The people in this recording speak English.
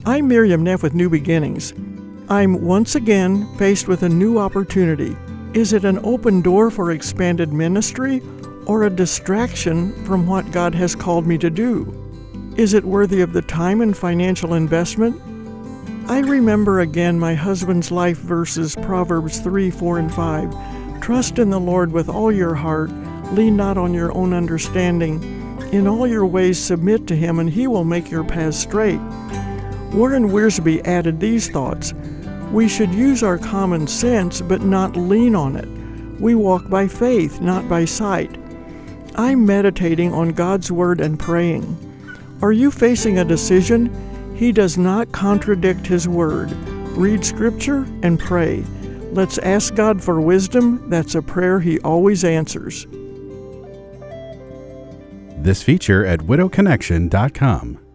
I'm Miriam Neff with New Beginnings. I'm once again faced with a new opportunity. Is it an open door for expanded ministry or a distraction from what God has called me to do? Is it worthy of the time and financial investment? I remember again my husband's life verses, Proverbs 3, 4, and 5. Trust in the Lord with all your heart. Lean not on your own understanding. In all your ways submit to Him, and He will make your paths straight. Warren Wiersbe added these thoughts. We should use our common sense, but not lean on it. We walk by faith, not by sight. I'm meditating on God's Word and praying. Are you facing a decision? He does not contradict His Word. Read Scripture and pray. Let's ask God for wisdom. That's a prayer He always answers. This feature at widowconnection.com.